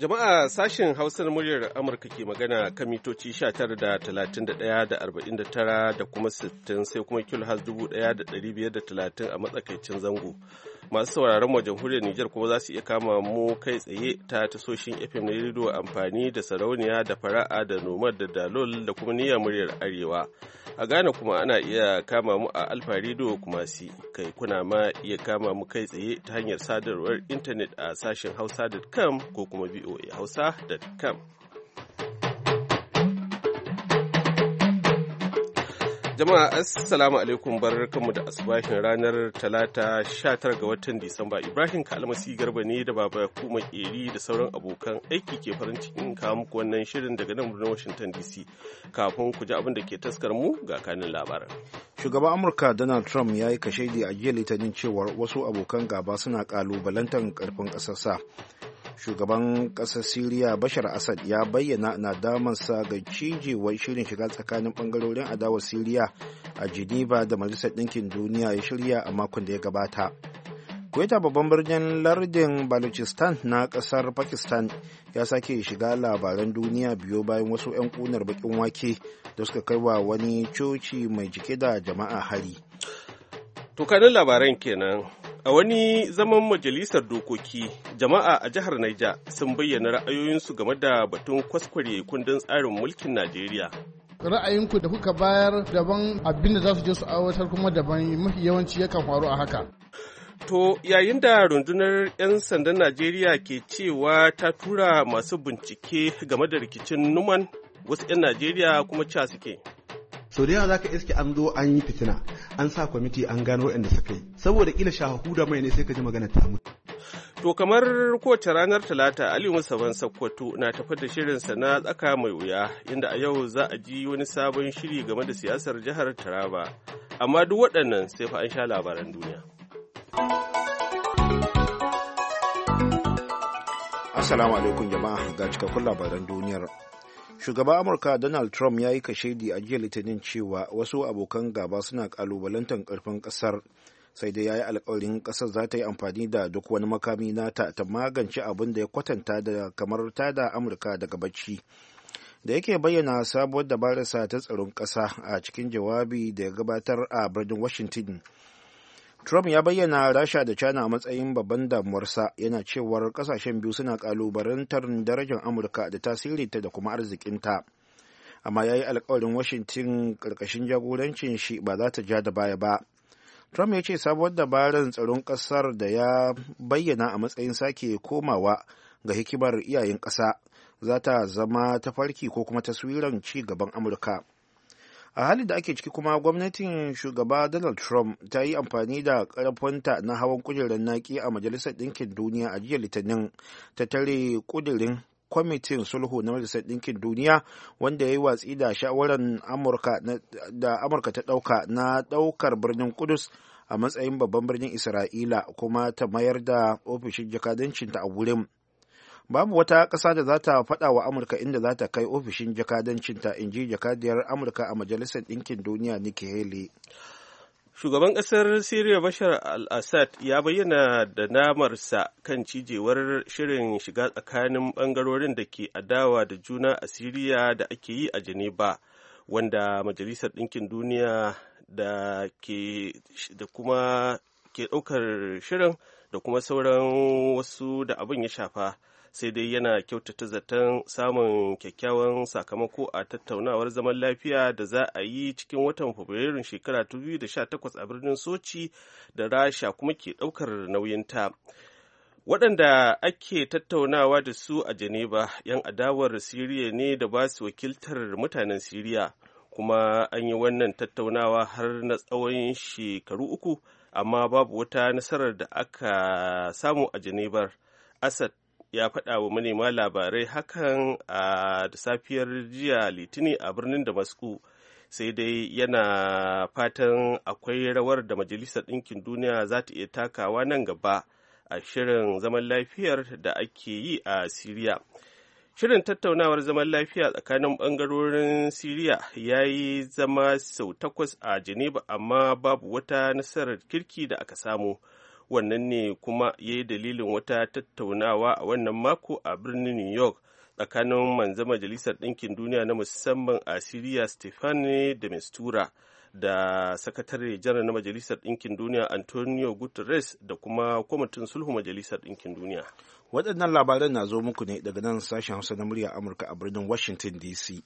Jama'a sashen Hausar muryar Amurka ke magana kan mitoci 19 da 31 da 49 da kuma 60 sai kuma kilohaz 1530 a matsakaicin zango. Masu sauraron mu jamhuriyar Nijar kuma za su iya kama mu kai tsaye ta tasoshin FM na rediyo amfani da sarauniya da fara'a da nomad da dalol da kuma niyyar muryar Arewa. A Ghana kuma ana iya kama mu a Alfa Radio Kumasi, kai kuna ma iya kama mu kai tsaye ta hanyar sadarwar intanet a sashen hausa.com ko kuma voahausa.com. Jama'a assalamu alaikum, barkanmu da asubahin ranar talata 19 ga watan Disamba. Ibrahim Kalmasi Garba ne da Baba Kuma Keri da sauran abokan aiki ke farin cikin kawo muku wannan shirin daga nan birnin Washington DC. Kafin ku ji abin da ke taskar mu ga kanin labaran. Shugaban Amurka Donald Trump ya yi kashedi a jiya Litinin cewar wasu abokan gaba suna kalubalantar karfin ƙasarsa. Shugaban ƙasar Siriya Bashar Assad ya bayyana nadamarsa ga cijewar shirin shiga tsakanin ɓangarorin adawar Siriya a Geneva da Majalisar Ɗinkin Duniya ya shirya a makon da ya gabata. Kuwaita babban birnin lardin Balochistan na ƙasar Pakistan ya sake shiga labaran duniya biyo bayan wasu 'yan ƙunar baƙin wake da suka kai wa wani coci mai jike da jama'a hari. To kanin labaran kenan. A wani zaman majalisar dokoki, jama'a a jihar Niger sun bayyana ra'ayoyinsu game da batun kwaskware kundin tsarin mulkin Najeriya. Ra'ayinku da kuka bayar daban, abin da za su je su aiwatar kuma daban, mafi yawanci yakan faru a haka. To yayin da rundunar 'yan sandan Najeriya ke cewa ta tura masu bincike game da rikicin Numan, wasu 'yan Najeriya kuma cewa suke. So da yawa za ka iske an zo an yi fitina, an sa kwamiti an gano waɗanda suka yi, saboda kila shahu da mai ne sai ka ji magana ta mutu. To kamar kowace ranar Talata, Ali Musaban Sakkwato na tafar da shirinsa na tsaka mai wuya, inda a yau za a ji wani sabon shiri game da siyasar jihar Taraba. Amma duk waɗannan sai fa an sha labaran duniya. Assalamu alaikum jama'a, ga cikakkun labaran duniyar. Shugaban Amurka Donald Trump ya yi kashedi a jiya Litinin cewa wasu abokan gaba suna kalubalantar karfin kasar, sai dai ya yi alkawarin kasar za ta yi amfani da duk wani makami nata ta magance abin da ya kwatanta da kamar tada Amurka daga bacci. Da yake bayyana sabuwar dabararsa ta tsaron ƙasa a cikin jawabi da ya gabatar a birnin Washington, Trump ya bayyana Rasha da China a matsayin babban damuwarsa, yana cewar kasashen biyu suna kalubalantar darajar Amurka da tasirinta da kuma arzikinta. Amma ya yi alkawarin Washington ƙarƙashin jagorancin shi ba za ta ja da baya ba. Trump ya ce sabuwar dabarar tsaron ƙasar da ya bayyana a matsayin sake komawa ga hikimar iyayen ƙasa za ta zama tafarki ko kuma taswiran ci gaban Amurka. A halin da ake ciki kuma gwamnatin shugaba Donald Trump ta yi amfani da ƙarfinta na hawan kujerar naki a Majalisar Ɗinkin Duniya a jiya Litinin ta tare kudirin kwamitin sulhu na Majalisar Ɗinkin Duniya wanda ya yi watsi da shawarar da Amurka ta ɗauka na ɗaukar birnin Kudus a matsayin babban birnin Isra'ila kuma ta mayar da ofishin jakadancinta a wurin. Babu wata ƙasa da za ta faɗa wa Amurka inda za ta kai ofishin jakadancinta, in ji jakadiyar Amurka a Majalisar Ɗinkin Duniya Nikki Haley. Shugaban ƙasar Siriya Bashar al-Assad ya bayyana da namarsa kan cijewar shirin shiga tsakanin ɓangarorin da ke adawa da juna a Siriya da ake yi a Geneva, wanda Majalisar Ɗinkin Duniya da kuma ke ɗaukar shirin da kuma sauran wasu da abin ya shafa. Sai dai yana kyautata zaton samun kyakkyawan sakamako a tattaunawar zaman lafiya da za a yi cikin watan Fabrairun shekara 2018 a birnin Sochi da Rasha kuma ke ɗaukar nauyinta. Waɗanda ake tattaunawa da su a Geneva 'yan adawar Siriya ne da ba su wakiltar mutanen Siriya, kuma an yi wannan tattaunawa har na tsawon shekaru 3, amma babu wata nasarar da aka samu a Geneva. Assad ya faɗa wa manema labarai hakan da safiyar jiya Litini a birnin Damascus, sai dai yana fatan akwai rawar da Majalisar Ɗinkin Duniya za ta iya takawa nan gaba a shirin zaman lafiyar da ake yi a Siriya. Shirin tattaunawar zaman lafiya tsakanin ɓangarorin Siriya ya yi zama sau 8 a Geneva, amma babu wata nasarar kirki da aka samu. wannan ne kuma ya yi dalilin wata tattaunawa a wannan mako a birnin New York tsakanin manzan Majalisar Ɗinkin Duniya na musamman a Siriya Stefane de Mistura da sakatare janar na Majalisar Ɗinkin Duniya Antonio Guterres da kuma kwamitin sulhu Majalisar Ɗinkin Duniya. Waɗannan labaran na zo muku ne daga nan sashen Hausa na murya Amurka a birnin Washington DC.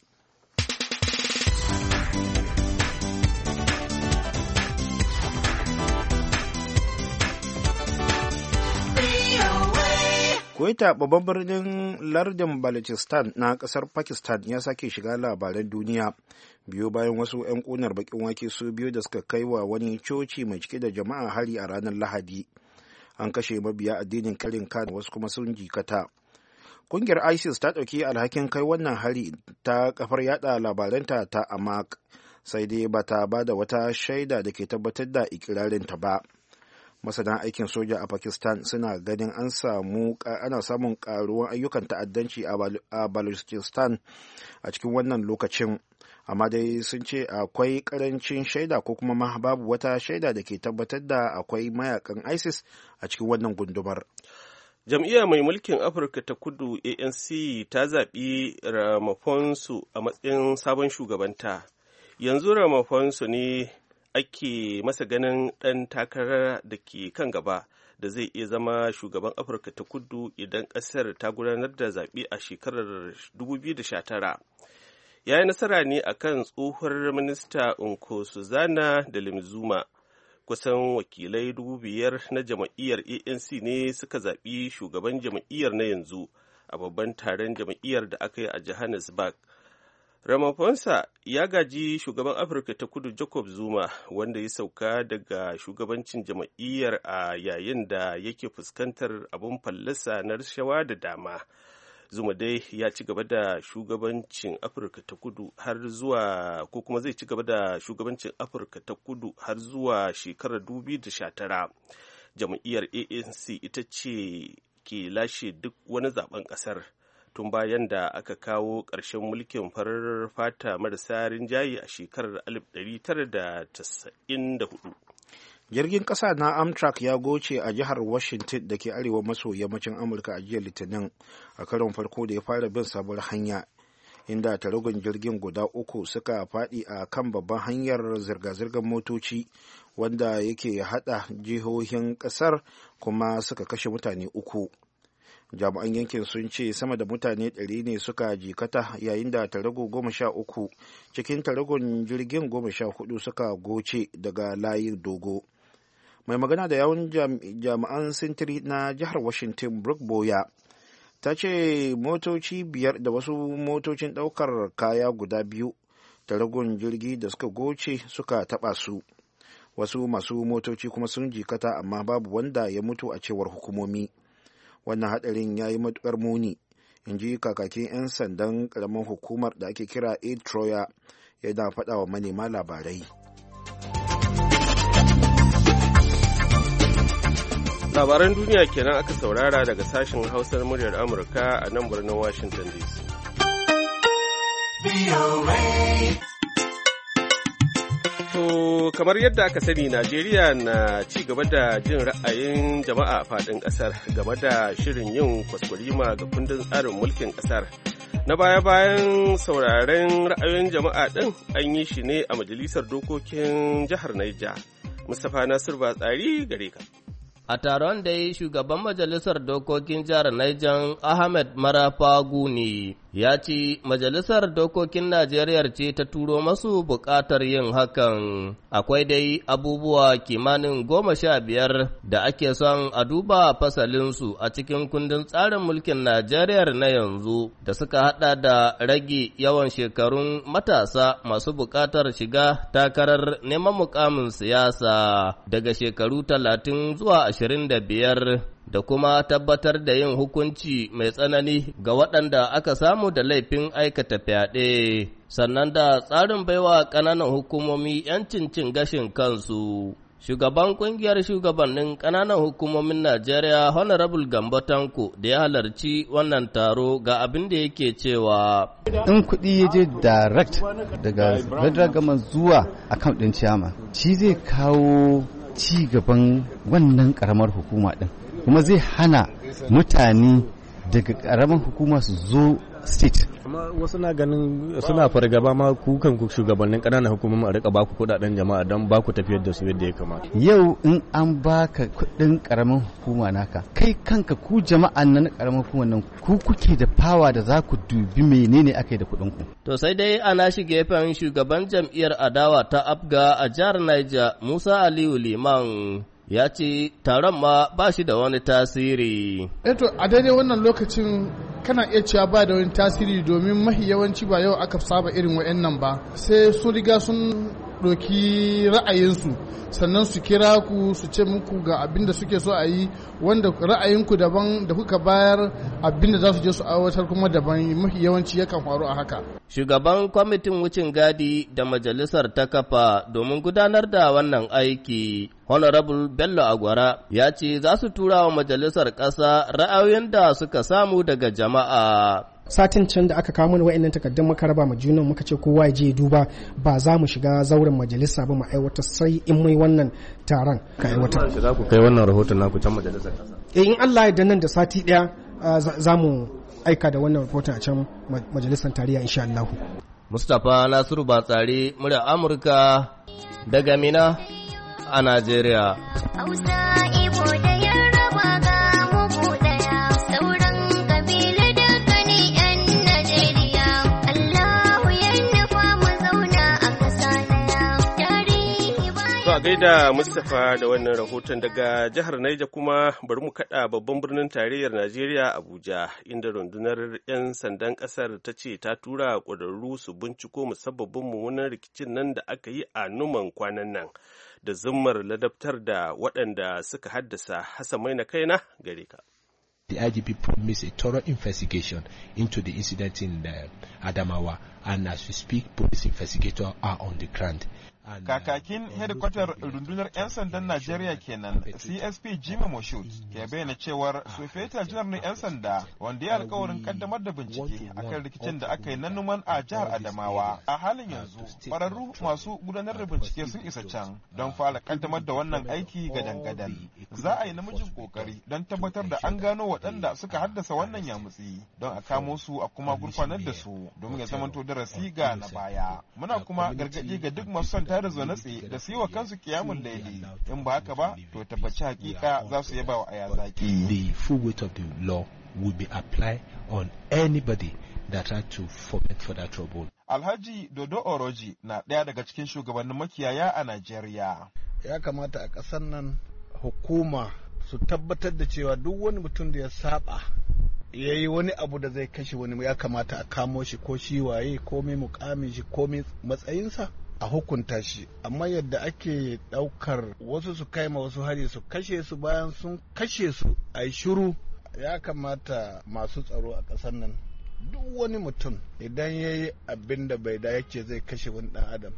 Kuwaita babban birnin lardin Balochistan na kasar Pakistan ya sake shiga labaran duniya biyu bayan wasu 'yan kunar bakin wake su biyu da suka kai wa wani coci mai cike da jama'a hari a ranar Lahadi. An kashe mabiya addinin karin kan wasu kuma sun jikata. Kungiyar ISIS ta ɗauki alhakin kai wannan hari ta kafar yada labaranta ta Amaq, sai dai bata ba da wata shaida da ke tabbatar da ikirarinta ba. Masana aikin soja a Pakistan suna ganin ana samun karuwan ayyukan ta'addanci a Balochistan a cikin wannan lokacin, amma dai sun ce akwai karancin shaida ko kuma ma babu wata shaida da ke tabbatar da akwai mayakan ISIS a cikin wannan gundumar. Jam'iyya mai mulkin Afirka ta Kudu ANC ta zaɓi Ramaphosa a matsayin sabon shugabanta. Yanzu Ramaphosa ne ake masa ganin ɗan takarar da ke kan gaba da zai iya zama shugaban Afirka ta Kudu idan ƙasar ta gudanar da zaɓe a shekarar 2019. Ya yi nasara ne a kan tsohuwar minista Nkosazana Dlamini-Zuma. Kusan wakilai 5,000 na jam'iyyar ANC ne suka zaɓi shugaban jam'iyyar na yanzu a babban taron jam'iyyar da aka yi a Johannesburg. Ramaphosa ya gaji shugaban Afirka ta Kudu Jacob Zuma, wanda ya sauka daga shugabancin jam'iyyar a yayin da yake fuskantar abin fallasa na rashawa da dama. Zuma dai ya ci gaba da shugabancin Afirka ta Kudu har zuwa ko kuma zai ci gaba da shugabancin Afirka ta Kudu har zuwa shekarar 2019. Jam'iyyar ANC ita ce ke lashe duk wani zaben ƙasar. Tun bayan da aka kawo ƙarshen mulkin farar fata marasa rinjaye a shekarar 1994. Jirgin ƙasa na Amtrak ya goce a jihar Washington da ke arewa maso yammacin Amurka a jiya Litinin a karon farko da ya fara bin sabuwar hanya, inda taragun jirgin guda uku suka faɗi a kan babban hanyar zirga-zirgar motoci wanda yake haɗa jihohin ƙasar, kuma suka kashe mutane uku. Jami'an yankin sun ce sama da mutane 100 ne suka jikata, yayin da tarago 13 cikin taragon jirgin 14 suka goce daga layin dogo. Mai magana da yawun jami'an sintiri na jihar Washington, Brooke Boya, ta ce motoci 5 da wasu motocin ɗaukar kaya guda 2 taragon jirgi da suka goce suka taɓa su. Wasu masu motoci kuma sun jikata, amma babu wanda ya mutu a cewar hukumomi. Wannan hadarin ya yi matukar muni, in ji kakakin 'yan sandan karamin hukumar da ake kira Ed Troyer, yana faɗa wa manema labarai. Labaran duniya kenan aka saurara daga sashen Hausar muryar Amurka a nan birnin Washington DC. To kamar yadda aka sani, Najeriya na ci gaba da jin ra'ayin jama'a a faɗin ƙasar game da shirin yin kwaskwarima ga kundin tsarin mulkin ƙasar. Na baya-bayan sauraren ra'ayoyin jama'a ɗin an yi shi ne a Majalisar Dokokin Jihar Niger. Mustapha Nasir Batsari gare ka. A taron da yi shugaban Majalisar Dokokin Jihar Niger Ahmed Marafa Guni ya ce Majalisar Dokokin Najeriya ce ta turo masu buƙatar yin hakan. Akwai dai abubuwa kimanin 15 da ake son a duba fasalinsu a cikin kundin tsarin mulkin Najeriya na yanzu da suka hada da rage yawan shekarun matasa masu buƙatar shiga takarar neman mukamin siyasa daga shekaru 30 zuwa 25 da kuma tabbatar da yin hukunci mai tsanani ga waɗanda aka samu da laifin aikata fyaɗe, sannan da tsarin baiwa ƙananan hukumomi 'yancin cin gashin kansu. Shugaban ƙungiyar shugabannin ƙananan hukumomin Najeriya Honorable Gambo Tanko da ya halarci wannan taro ga abin da yake cewa. In kuɗi ya je direct daga federal government zuwa account ɗin chairman, shi zai kawo ci gaban wannan karamar hukuma din, kuma zai hana mutane daga karamar hukuma su zo state. Amma wasu na ganin suna fargaba ma kukan shugabannin ƙananan hukumomi a rika baku kudaden jama'a don baku tafiyar da su yadda ya kamata. Yau in an baka kudin karamin hukuma naka, kai kanka ku jama'an nan karamin hukuma nan ku kuke da fawa da za ku dubi menene aka yi da kudin ku. To sai dai ana shi gefen shugaban jam'iyyar adawa ta Abga a jihar Niger, Musa Aliyu Liman, ya ce taron ma ba shi da wani tasiri. Eto a daidai wannan lokacin kana iya cewa ba da wani tasiri domin mahi yawanci ba yau aka saba irin wa'annan ba, sai sun riga sun ɗauki ra'ayinsu sannan su kira ku su ce muku ga abin da suke so a yi, wanda ra'ayinku daban da kuka bayar abin da za su je su aiwatar kuma daban, mafi yawanci yakan faru a haka. Shugaban kwamitin wucin gadi da majalisar ta kafa domin gudanar da wannan aiki, Honorable Bello Agwara, ya ce za su tura wa majalisar ƙasa ra'ayoyin da suka samu daga jama'a. Satin can da aka kawo mana wa'annan takardun muka raba ma junan muka ce kowa ya je duba, ba za mu shiga zauren majalisa ba mu aiwata sai in mai wannan taron ka aiwata. Za ku kai wannan rahoton naku can majalisar ƙasa? In Allah ya nan da sati ɗaya za mu aika da wannan rahoton a can majalisar tarayya insha Allah. Mustapha Nasiru Batsari, murya Amurka daga Mina a Najeriya. A gaida Mustapha da wannan rahoton. Daga jihar Naija kuma bari mu kada babban birnin tarayyar Najeriya Abuja, inda rundunar 'yan sandan kasar ta ce ta tura ƙwararru su binciko musabbabin mummunan rikicin nan da aka yi a Numan kwanan nan, da zummar ladabtar da waɗanda suka haddasa. Hassan Maina kaina gare ka. The IGP promised a thorough investigation into the incident in Adamawa, and as we speak, police investigators are on the ground. Kakakin hedikwatar rundunar 'yan sandan Najeriya kenan CSP Jima Moshut ke bayyana cewar Sufeta janar na 'yan sanda wanda ya alkawarin kaddamar da bincike akan rikicin da aka yi na Numan a jihar Adamawa. A halin yanzu ƙwararru masu gudanar da bincike sun isa can don fara kaddamar da wannan aiki gadan-gadan. Za a yi namijin kokari don tabbatar da an gano waɗanda suka haddasa wannan yamutsi don a kamo su a kuma gurfanar da su domin ya zamanto darasi ga na baya. Muna kuma gargaɗi ga duk masu son da zo natsi da su yi wa kansu kiyamun laili, in ba haka ba to tabbaci hakika za su yaba wa aya zaki. The full weight of the law will be applied on anybody that tried to foment for that trouble. Alhaji Dodo Oroji na ɗaya daga cikin shugabannin makiyaya a Najeriya. Ya kamata a ƙasar nan hukuma su tabbatar da cewa duk wani mutum da ya saba ya yi wani abu da zai kashe wani, ya kamata a kamo shi, ko shi waye, ko mai mukamin shi, ko mai matsayinsa, a hukunta shi. Amma yadda ake daukar wasu su kai ma wasu hari su kashe su, bayan sun kashe su a yi shiru, ya kamata masu tsaro a ƙasar nan duk wani mutum idan ya yi abin da bai da yake zai kashe wani ɗan adam,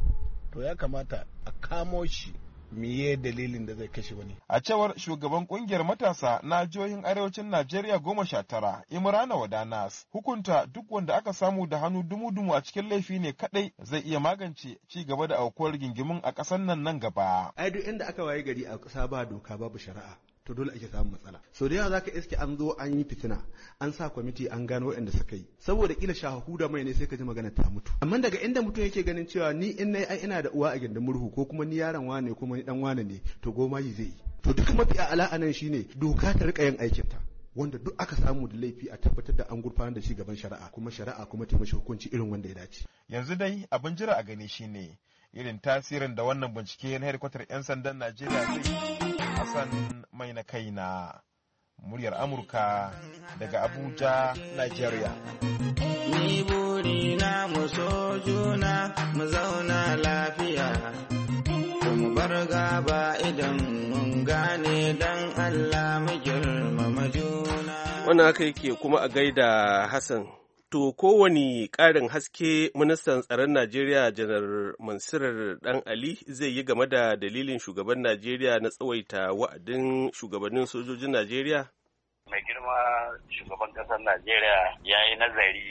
to ya kamata a kamo shi. Miye dalilin da zai kashe wani? A cewar shugaban kungiyar matasa na jihohin arewacin Najeriya 19, Imrana Wadanas, hukunta duk wanda aka samu da hannu dumu-dumu a cikin laifi ne kadai zai iya magance ci gaba da aukuwar rigingimun a ƙasar nan gaba. Ai duk inda aka waye gari a ƙasa ba doka babu shari'a, to dole ake samun matsala. So da yawa zaka iske an zo an yi fitina, an sa kwamiti an gano waɗanda suka yi, saboda kila shahu da mai ne sai ka ji magana ta mutu. Amma daga inda mutum yake ganin cewa ni in nayi ai ina da uwa a gindin murhu, ko kuma ni yaron wane, kuma ni dan wane ne, to goma yi zai yi. To duk mafi ala'a nan shine doka ta rika yin aikin ta, wanda duk aka samu da laifi a tabbatar da an gurfanar da shi gaban shari'a, kuma shari'a kuma ta mashi hukunci irin wanda ya dace. Yanzu dai abin jira a gani shine irin tasirin da wannan bincike na hedikwatar 'yan sandan Najeriya zai. Hassan mai na kaina, muryar Amurka daga Abuja, Najeriya. Ni buri na mu so juna, mu zauna lafiya, mu bar gaba idan mun gane dan Allah mu girmama juna. Wannan haka yake kuma a gaida Hassan. To kowane ƙarin haske ministan tsaron Najeriya Janar Mansur Dan Ali zai yi game da dalilin shugaban Najeriya na tsawaita wa'adin shugabannin sojojin Najeriya? Mai girma shugaban ƙasar Najeriya ya yi nazari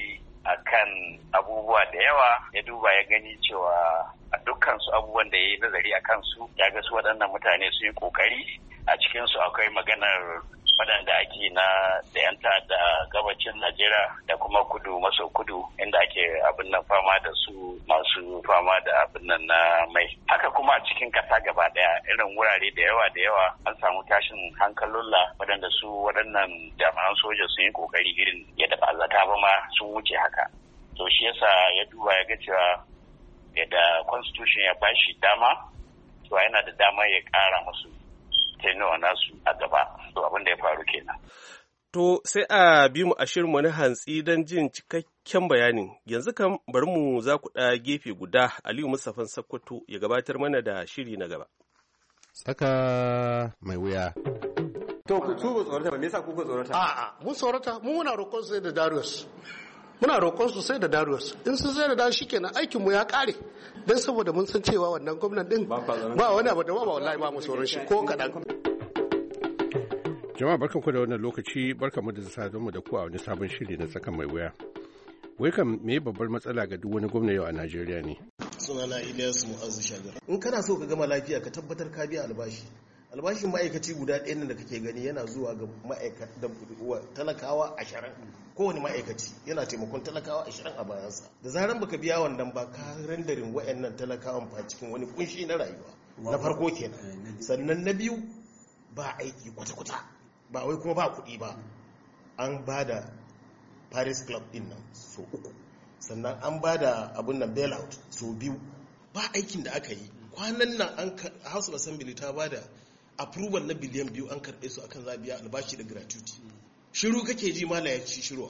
akan abubuwa da yawa, ya duba ya gani cewa a dukkan su abubuwan da ya yi nazari a kansu ya ga su waɗannan mutane su yi ƙoƙari. A cikinsu akwai maganar waɗanda ake da 'yan ta'adda gabacin Najeriya da kuma kudu maso kudu inda ake abin nan fama da su masu fama da abin nan na mai. Haka kuma a cikin ƙasa gaba ɗaya irin wurare da yawa an samu tashin hankalula waɗanda su waɗannan jami'an soja sun yi ƙoƙari irin yadda ba zata ba ma sun wuce haka. To shi yasa ya duba ya ga cewa yadda constitution ya bashi dama, to yana da dama ya ƙara musu tenuwa nasu a gaba. To abin da ya faru kenan. To sai a bi mu a shirinmu na hantsi don jin cikakken bayanin. Yanzu kan bari mu za ku ɗa gefe guda Aliyu Mustapha Sakkwato ya gabatar mana da shiri na gaba. Tsaka mai wuya. To ku tuba tsorata ba, me yasa kuka tsorata? A'a, mun tsorata, mu muna roƙon sai da Darius. Muna roƙon su sai da Darius. In sun sai da Darius shikenan aikin mu ya ƙare. Dan saboda mun san cewa wannan gwamnan din ba wani abu da ba wallahi ba mu tsoron shi ko kaɗan. Jama'a barkanku da wannan lokaci, barkanmu da sadonmu da ku a wani sabon shiri na tsakan mai wuya. Wai kam me babbar matsala ga duk wani gwamna yau a Najeriya ne? Sunana Ilyas Mu'azzu Shagar. In kana so ka gama lafiya ka tabbatar ka biya albashi. Albashin ma'aikaci guda ɗaya nan da kake gani yana zuwa ga talakawa 20. Kowane ma'aikaci yana taimakon talakawa 20 a bayansa. Da zaran baka biya wannan ba ka rendarin wayannan talakawan fa cikin wani kunshi na rayuwa. Na farko kenan. Sannan na biyu ba aiki kwata-kwata. Ba wai kuma ba kuɗi ba. An ba da Paris Club din nan so 3, sannan an ba da abin nan bailout so 2. Ba aikin da aka yi. Kwanan nan House of Assembly ta ba da approval na biliyan 2 an karɓe su akan zabiya albashi da gratuity. Shiru kake ji mala ya ci shiruwa.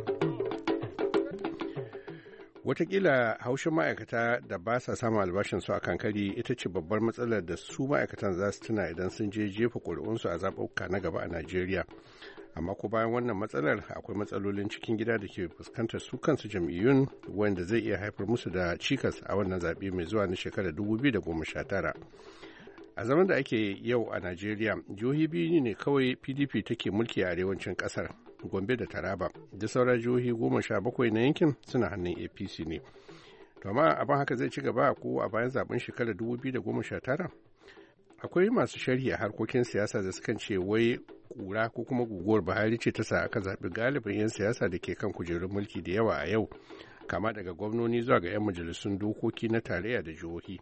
Wataƙila haushin ma'aikata da ba sa samun albashin su a kankari ita ce babbar matsalar da su ma'aikatan za su tuna idan sun je jefa ƙuri'unsu a zaɓuɓɓuka na gaba a Najeriya. Amma ko bayan wannan matsalar akwai matsalolin cikin gida da ke fuskantar su kansu jam'iyyun wanda zai iya haifar musu da cikas a wannan zaɓe mai zuwa na shekarar 2019. A zaman da ake yau a Najeriya, jihohi biyu ne kawai PDP take mulki a arewacin ƙasar, Gombe da Taraba. Da sauran jihohi 17 na yankin suna hannun APC ne. To amma abin haka zai ci gaba ko a bayan zaben shekarar 2019? Akwai masu sharhi a harkokin siyasa da sukan ce wai kura ko kuma guguwar Buhari ce ta sa aka zaɓi galibin 'yan siyasa da ke kan kujerun mulki da yawa a yau, kama daga gwamnoni zuwa ga 'yan majalisun dokoki na tarayya da jihohi.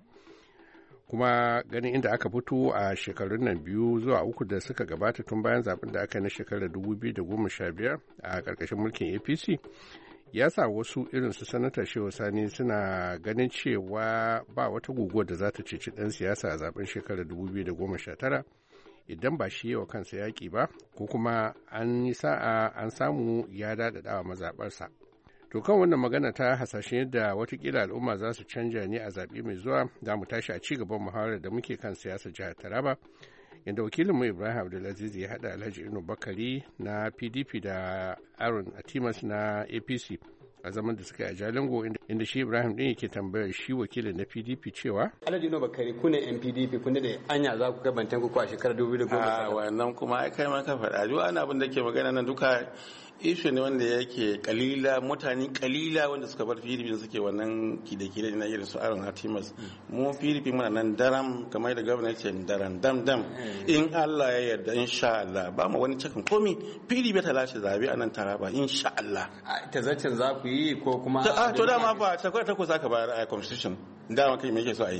Kuma ganin inda aka fito a shekarun nan 2 zuwa 3 da suka gabata tun bayan zaben da aka yi na shekarar 2015 a ƙarƙashin mulkin APC, ya sa wasu irin su sanata Shehu Sani suna ganin cewa ba wata guguwar da za ta ceci ɗan siyasa a zaben shekarar 2019 idan ba shi yawa kansa yaƙi ba, ko kuma an yi sa'a an samu ya daɗaɗawa mazaɓarsa. To kan wannan magana ta hasashen yadda watakila al'umma za su canja ne a zaɓe mai zuwa, za mu tashi a ci gaban muhawarar da muke kan siyasar jihar Taraba, inda wakilinmu Ibrahim Abdulaziz ya haɗa Alhaji Inu Bakari na PDP da Aaron Atimas na APC a zaman da suka yi a Jalingo, inda shi Ibrahim ɗin yake tambayar shi wakilin na PDP cewa Alhaji Inu Bakari ku ne yan PDP, kun da anya za ku gabantan ku a shekarar 2010. Wannan kuma ai kai ma ka faɗa duk ana abin da ke magana nan duka ishu ne wanda yake kalila, mutane kalila wanda suka bar PDP da suke wannan kide-kide na irin su Aaron Atimas. Mu PDP muna nan daram kamar da gwamnati ce daram dam in Allah ya yarda insha Allah ba mu wani cikin komi PDP ta lashe zabe a nan Taraba insha Allah. Ta zacin za ku yi ko kuma to dama ba ta kwata ko zaka bayar a constitution dama kai me yake so a yi.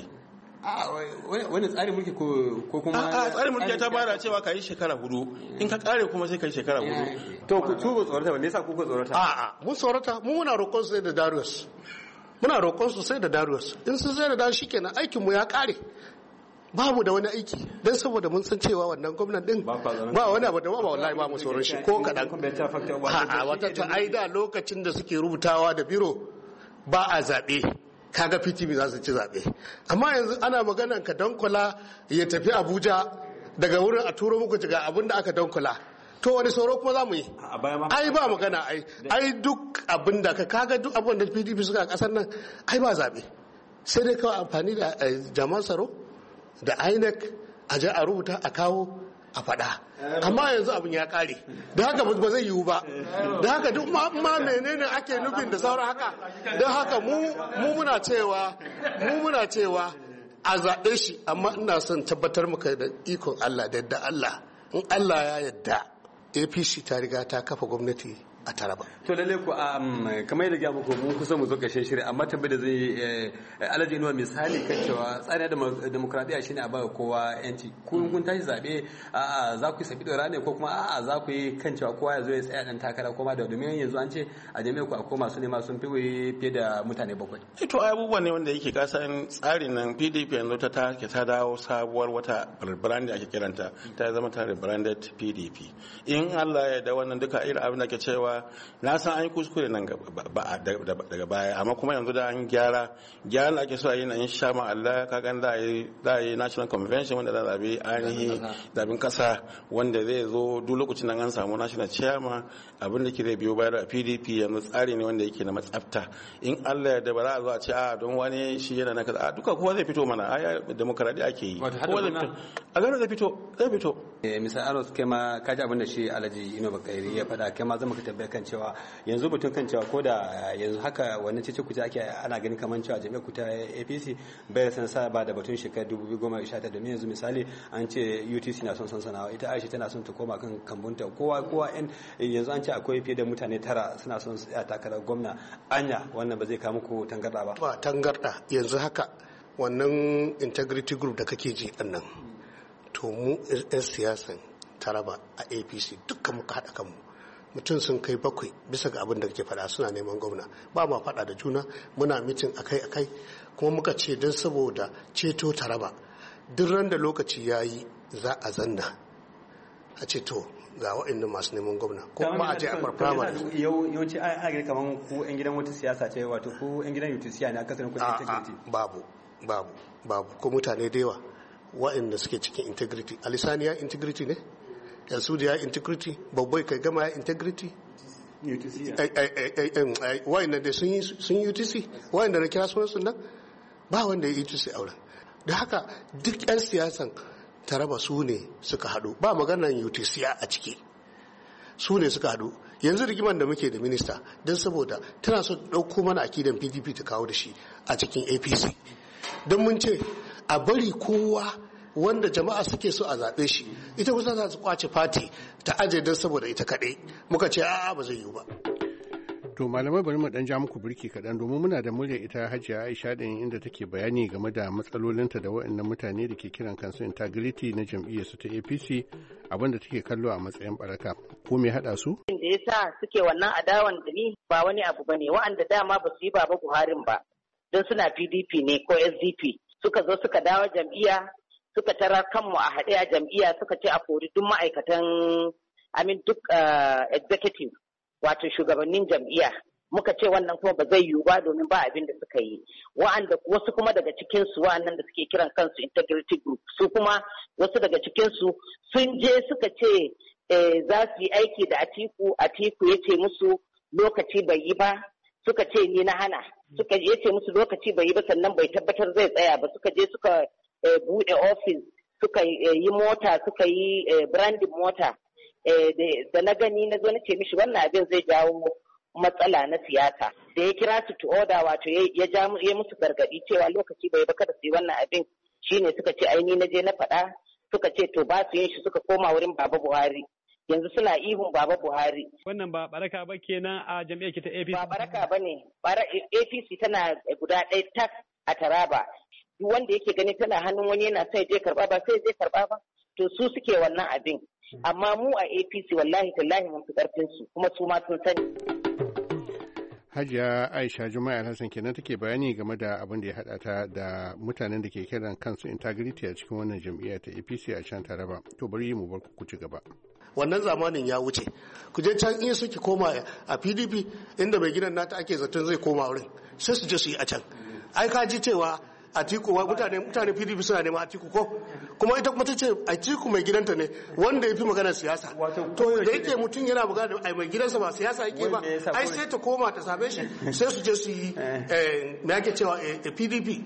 Wani tsarin mulki ko kuma tsarin mulki ta bada cewa ka yi shekara 4 in ka kare kuma sai ka yi shekara 4. To ku tuba tsorata ba, me yasa kuka tsorata? A'a, mun tsorata, mu muna roƙon su sai da Darius. Muna roƙon su sai da Darius. In sun sai da Darius shikenan aikin mu ya kare. Babu da wani aiki dan saboda mun san cewa wannan gwamnan din ba wani abu da ba wallahi ba mu tsoron shi ko kadan. A'a, wata ta aida lokacin da suke rubutawa da biro ba a zabe. Kaga PTP za su ci zaɓe, amma yanzu ana maganan ka dankula ya tafi Abuja daga wurin a turo muku ga abin da aka dankula, to wani tsoro kuma za mu yi? Ai ba magana, ai duk abin da kaga duk abin da PTP suka a ƙasar nan ai ba zaɓe, sai dai kawai amfani da jami'an tsaro da INEC a je a rubuta a kawo a faɗa, amma yanzu abin ya ƙare, da haka ba zai yiwu ba, da haka duk ma menene ake nufin da sauran haka, don haka mu muna cewa a zaɓe shi, amma ina son tabbatar muka da ikon Allah da yadda Allah, in Allah ya yadda APC ta riga ta kafa gwamnati a Taraba. To lalle ku kamar yadda muku mun kusa mu zo kashe shiri, amma tambayar da zai Alhaji Inuwa misali kan cewa tsarin demokradiyya shine a ba kowa yanci. Kun tashi zabe za ku yi sabi da rane ko kuma za ku yi kan cewa kowa ya zo ya tsaya dan takara kuma da domin yanzu an ce a jami'ar ku akwai masu nema sun fiye da mutane 7. To abubuwan ne wanda yake kasan tsarin nan PDP yanzu ta dawo sabuwar wata rebrand ake kiranta, ta zama ta rebranded PDP. In Allah ya da wannan duka irin abin da ke cewa na san an yi kuskure nan daga baya, amma kuma yanzu da an gyara da ake so a yi na insha Allah ka gan da yi national convention wanda za a zabi ainihin zabin kasa wanda zai zo duk lokacin nan an samu national chairman, abin da ke zai biyo bayar a PDP yanzu tsari ne wanda yake na matsafta. In Allah ya da ba za a zo a ce don wani shi yana na kaza, duka kowa zai fito mana, aya demokradiyya ake yi, kowa zai fito a gano zai fito. Mr. Aros kai ma kaji abin da shi Alhaji Ino Bakari ya faɗa, kai ma zama ka tabbata kan cewa yanzu batun kan cewa ko da yanzu haka wannan cece kuce ake ana ganin kamar cewa jami'ar ku ta APC bai san sa ba da batun shekarar 2019, domin yanzu misali an ce UTC na son sansanawa, ita Aisha tana son ta koma kan kambunta, kowa yanzu an ce akwai fiye da mutane 9 suna son su takarar gwamna. Anya wannan ba zai kawo muku tangarda ba? Ba tangarda. Yanzu haka wannan integrity group da kake ji nan, to mu 'yan siyasan Taraba a APC dukkan muka haɗa kanmu, mutum sun kai 7 bisa ga abin da ke faɗa suna neman gwamna, ba ma faɗa da juna, muna mitin akai kuma muka ce don saboda ceto Taraba duk ran da lokaci ya yi za a zanna a ce to ga waɗannan masu neman gwamna ko kuma a je a farfama da yawanci a gani kamar ku 'yan gidan wata siyasa ce, wato ku 'yan gidan UTC ne a kasar ku integrity. babu ko mutane da yawa waɗanda suke cikin integrity. Alisani ya integrity ne, yansu da ya integrity, babbai kai gama ya integrity, waɗanda da sun yi UTC, waɗanda na kira sunan nan ba wanda ya yi UTC a wurin. Da haka duk 'yan siyasan Taraba su ne suka haɗu, ba maganar UTC a ciki, su ne suka haɗu. Yanzu rigiman da muke da minista don saboda tana so ɗauko mana akidan PDP ta kawo da shi a cikin APC, don mun ce a bari kowa wanda jama'a suke so a zaɓe shi, ita kusa za su kwace fati ta aje don saboda ita kaɗai, muka ce a'a ba zai yiwu ba. To malamai bari mu dan ja muku birki kaɗan, domin muna da murya ita Hajiya Aisha din inda take bayani game da matsalolinta da waɗannan mutane da ke kiran kansu integrity na jam'iyyar su ta APC, abinda take kallo a matsayin baraka. Ko me haɗa su? Da yasa suke wannan adawan da ni ba wani abu bane, wa'anda dama ba su yi baba Buharin ba don suna PDP ne ko SDP, suka zo suka dawo jam'iyya, suka tarar kanmu a haɗe a jam'iyya, suka ce a kori duk ma'aikatan duk executive wato shugabannin jam'iyya. Muka ce wannan kuma ba zai yiwu ba domin ba abin da suka yi. Wa'anda wasu kuma daga cikinsu wa'annan da suke kiran kansu integrity group, su kuma wasu daga cikinsu sun je suka ce za su yi aiki da Atiku ya ce musu lokaci bai yi ba, suka ce ni na hana, suka ya ce musu lokaci bai yi ba sannan bai tabbatar zai tsaya ba, suka je suka buɗe ofis, suka yi mota, suka yi branding mota. Da na gani na zo na ce mishi wannan abin zai jawo matsala na siyasa, da ya kira su to order, wato ya musu gargadi cewa lokaci bai ba kada su yi wannan abin, shine suka ce ai ni na je na faɗa, suka ce to ba su yin shi, suka koma wurin Baba Buhari, yanzu suna ihun Baba Buhari. Wannan ba baraka ba kenan a jam'iyyar ki ta APC? Ba baraka ba ne, APC tana guda ɗaya tak a Taraba, duk wanda yake gani tana hannun wani yana sai je karba ba sai je karba ba, to su suke wannan abin. Amma mu a APC wallahi tallahi mun fi karfin su, kuma su ma sun sani. Hajiya Aisha Juma'a Hassan kenan take bayani game da abin da ya hada ta da mutanen da ke kiran kansu integrity a cikin wannan jam'iyya ta APC a can Taraba. To bari mu bar ku ci gaba. Wannan zamanin ya wuce. Ku je can in suke koma a PDP inda mai gidan nata ake zaton zai koma wurin, sai su je su yi a can. Ai ka ji cewa Atiku mutane PDP suna neman Atiku ko, kuma ita kuma ta ce Atiku mai gidanta ne wanda ya fi maganar siyasa. To da yake mutum yana magana da mai gidansa ba siyasa yake ba, ai sai ta koma ta same shi sai su je su yi me ake cewa PDP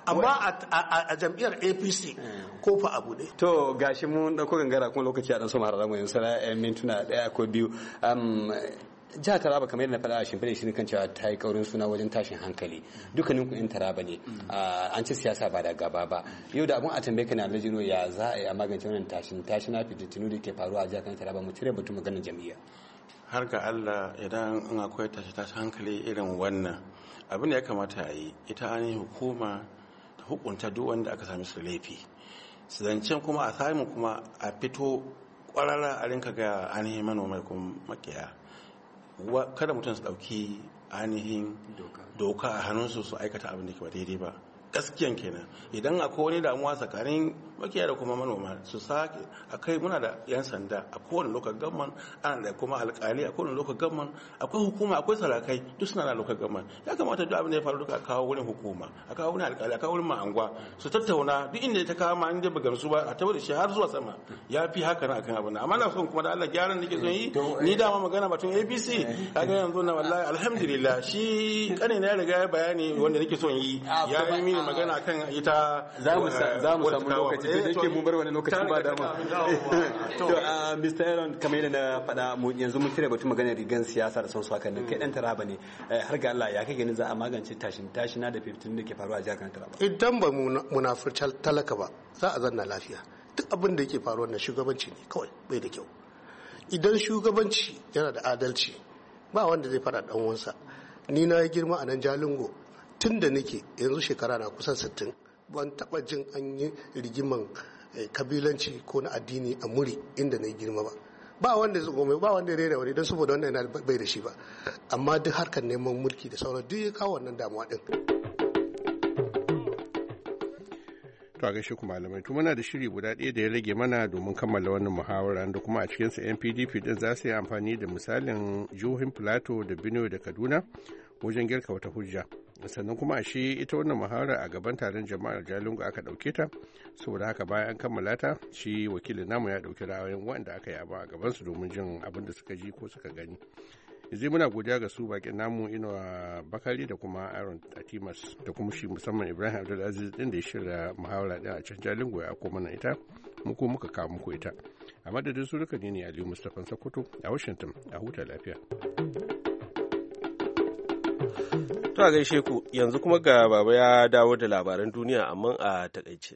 amma a jam'iyyar APC ko fa abu ne. To gashi mun dauko gangara kuma lokaci a dan so harara mu yanzu sai mintuna 1 ko 2. Jihar Taraba kamar yadda na faɗa a shimfiɗin shi kan cewa ta yi kaurin suna wajen tashin hankali. Dukkanin ku 'yan Taraba ne. An ci siyasa ba da gaba ba. Yau da abun a tambaye ka na Alhaji ya za a yi a magance wannan tashin na fitintunu da ke faruwa a jihar Taraba mu cire batun maganar jam'iyya. Har ga Allah idan in akwai tashin hankali irin wannan abin da ya kamata a yi ita ainihin hukuma ta hukunta duk wanda aka sami su laifi. Zancen kuma a samu kuma a fito kwarara a rinka ga ainihin manoma kuma makiyaya. Kada mutum su ɗauki ainihin doka a hannunsu su aikata abin da ke ba daidai ba. Gaskiyan kenan idan akwai wani damuwa tsakanin makiyaya da kuma manoma su sake akai muna da yan sanda a kowane local government, ana da kuma alkali a kowane local government, akwai hukuma akwai sarakai duk suna da local government. Ya kamata duk abin da ya faru duka a kawo wurin hukuma, a kawo wurin alkali, a kawo wurin ma'angwa su tattauna duk inda ta kawo ma inda ba gamsu ba a tabbata da shi har zuwa sama ya fi haka na akan abin nan. Amma na son kuma da Allah gyaran da ke son yi ni dama magana batun APC kaga yanzu na wallahi alhamdulillah shi kane na riga ya bayani wanda nake son yi ya yi mini magana kan ita za mu samu lokaci da yake mun bar wani lokaci ba dama. To Mr. Aaron kamar yadda na faɗa yanzu mun cire batun maganar rigan siyasa da son su hakan nan kai dan Taraba ne har ga Allah ya kai ganin za a magance tashina da fitin da ke faruwa a jihar Taraba. Idan ba munafurci talaka ba za a zanna lafiya. Duk abin da yake faruwa na shugabanci ne kawai bai da kyau. Idan shugabanci yana da adalci ba wanda zai faɗa dan uwansa. Ni na yi girma a nan Jalingo tun da nake yanzu shekara na kusan 60 ban taba jin an yi rigiman kabilanci ko na addini a muri inda na yi girma ba wanda zai gome ba wanda ya rera wani don saboda wannan yana bai da shi ba amma duk harkar neman mulki da sauran duk ya kawo wannan damuwa din. To a gaishe ku malamai to muna da shiri guda ɗaya da ya rage mana domin kammala wannan muhawara da kuma a cikinsa NPDP din za su yi amfani da misalin jihohin Plateau da Benue da Kaduna wajen girka wata hujja. Sannan kuma a shi ita wannan muhawara a gaban taron jama'ar Jalingo aka ɗauke ta saboda haka bayan an kammala ta shi wakilin namu ya ɗauki ra'ayoyin wanda aka yi a gaban su domin jin abin da suka ji ko suka gani. Yanzu muna godiya ga su bakin namu Inuwa Bakari da kuma Aaron Atimas da kuma shi musamman Ibrahim Abdulaziz din da ya shirya muhawara din a can Jalingo ya ako mana ita mu ko muka kawo muku ita. A madadin su duka ne Aliyu Mustapha Sokoto a Washington a huta lafiya. To a gaishe ku yanzu kuma ga baba ya dawo da labaran duniya amma a takaice.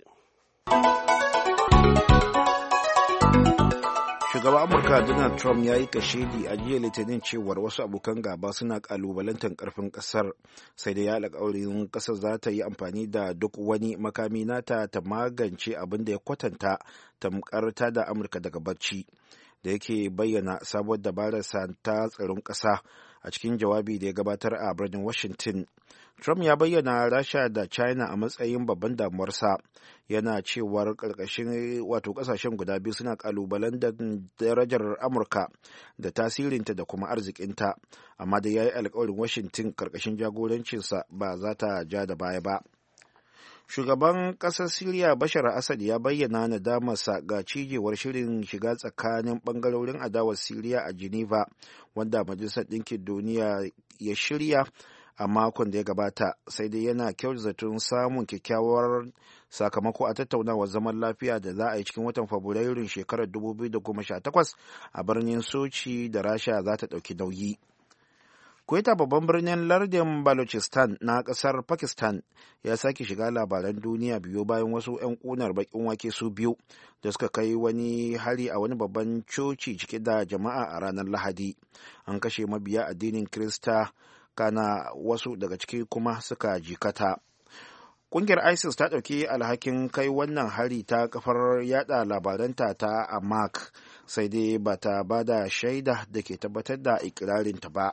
Shugaban Amurka Donald Trump ya yi kashedi a jiya Litinin cewar wasu abokan gaba suna kalubalantar karfin kasar sai da ya alƙawarin kasar za ta yi amfani da duk wani makami nata ta magance abin da ya kwatanta tamkarta da Amurka daga barci da yake bayyana sabuwar dabararsa ta tsaron ƙasa a cikin jawabi da ya gabatar a birnin Washington. Trump ya bayyana Rasha da China a matsayin babban damuwarsa yana cewar kasashen guda biyu suna kalubalen da darajar Amurka da tasirinta da kuma arzikinta amma da ya yi alkawarin Washington karkashin jagorancinsa ba za ta ja da baya ba. Shugaban ƙasar Siriya Bashar Assad ya bayyana nadamarsa ga cijewar shirin shiga tsakanin ɓangarorin adawar Siriya a Geneva wanda Majalisar Ɗinkin Duniya ya shirya a makon da ya gabata sai dai yana kyau zaton samun kyakkyawar sakamako a tattaunawar zaman lafiya da za a yi cikin watan Fabrairun shekarar 2018 a birnin Sochi da Rasha za ta ɗauki nauyi. Kweta babban birnin lardin Balochistan na ƙasar Pakistan ya sake shiga labaran duniya biyu bayan wasu 'yan ƙunar baƙin wake su biyu da suka kai wani hari a wani babban coci cike da jama'a a ranar Lahadi. An kashe mabiya addinin Kirista kana wasu daga ciki kuma suka jikata. Ƙungiyar ISIS ta ɗauki alhakin kai wannan hari ta kafar yada labaranta ta Amaq sai dai ba ta ba da shaida da ke tabbatar da ikirarinta ba.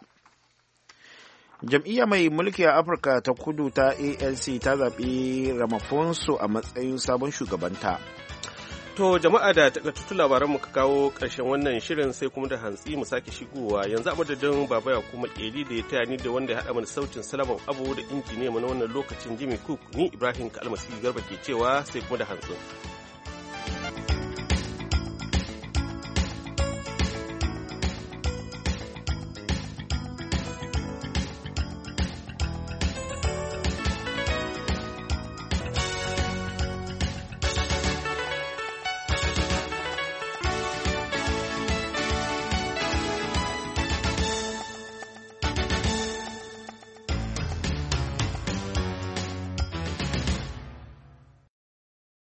Jam'iyya mai mulki a Afirka ta kudu ta ANC ta zaɓi Ramaphosa a matsayin sabon shugabanta. To jama'a da takaitattun labaran muka kawo ƙarshen wannan shirin sai kuma da hantsi mu sake shigowa yanzu a madadin baba ya kuma ƙeri da ya taya ni da wanda ya haɗa mana sautin Salaman Abu da injiniya na wannan lokacin Jimmy Cook ni Ibrahim Kalmasi Garba ke cewa sai kuma da hantsi.